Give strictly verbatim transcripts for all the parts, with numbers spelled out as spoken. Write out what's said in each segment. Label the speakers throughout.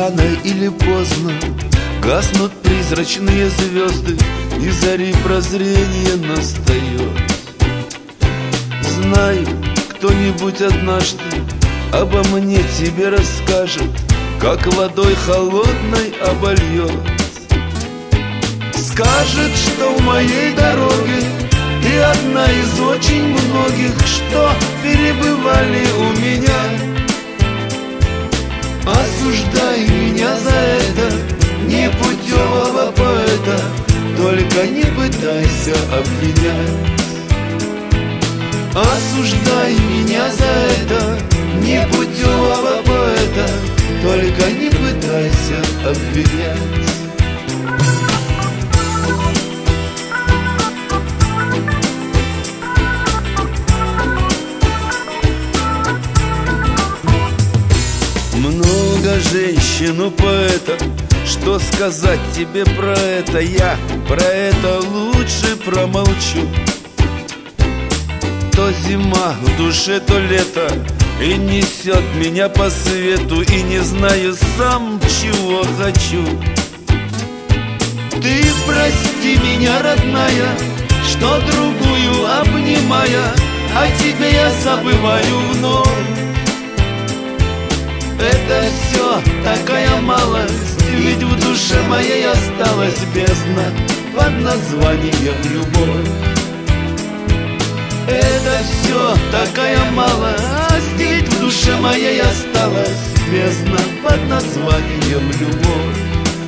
Speaker 1: рано или поздно гаснут призрачные звезды, и зари прозрение настает. Знаю, кто-нибудь однажды обо мне тебе расскажет, как водой холодной обольет. Скажет, что в моей дороге ты одна из очень многих, что перебывали у меня. Осуждай меня за это, непутевого поэта, только не пытайся обвинять. Осуждай меня за это, непутевого поэта, только не пытайся обвинять. Много женщин у поэта, что сказать тебе про это? Я про это лучше промолчу. То зима в душе, то лето, и несет меня по свету, и не знаю сам, чего хочу. Ты прости меня, родная, что другую обнимая, а тебя я забываю вновь. Это все такая малость, ведь в душе моей осталась бездна под названием любовь. Это все такая малость, ведь в душе моей осталась бездна под названием любовь.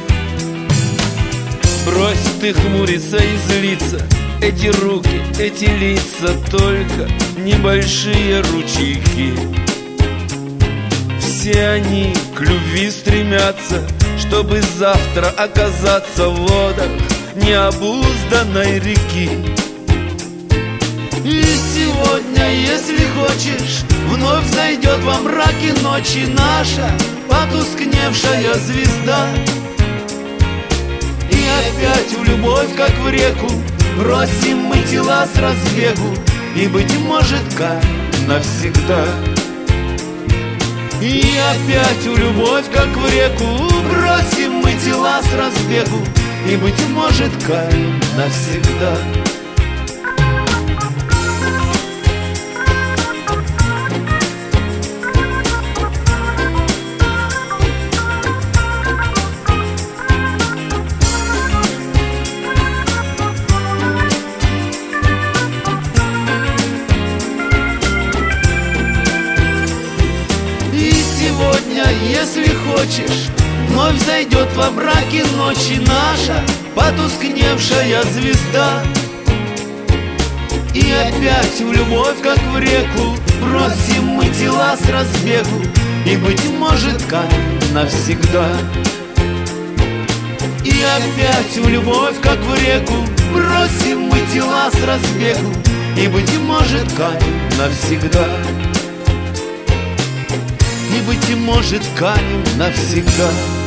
Speaker 1: Брось ты хмуриться и злиться, эти руки, эти лица, только небольшие ручейки. Все они к любви стремятся, чтобы завтра оказаться в водах необузданной реки. И сегодня, если хочешь, вновь зайдет во мраке ночи наша потускневшая звезда. И опять в любовь, как в реку, бросим мы тела с разбегу, и, быть может, как навсегда. И опять в любовь, как в реку, бросим мы тела с разбегу, и, быть может, как навсегда. Если хочешь, вновь зайдет во мраке ночи наша потускневшая звезда. И опять в любовь, как в реку, бросим мы тела с разбегу, и, быть может, как навсегда. И опять в любовь, как в реку, бросим мы тела с разбегу, и, быть может, как навсегда. И, быть может, канем навсегда.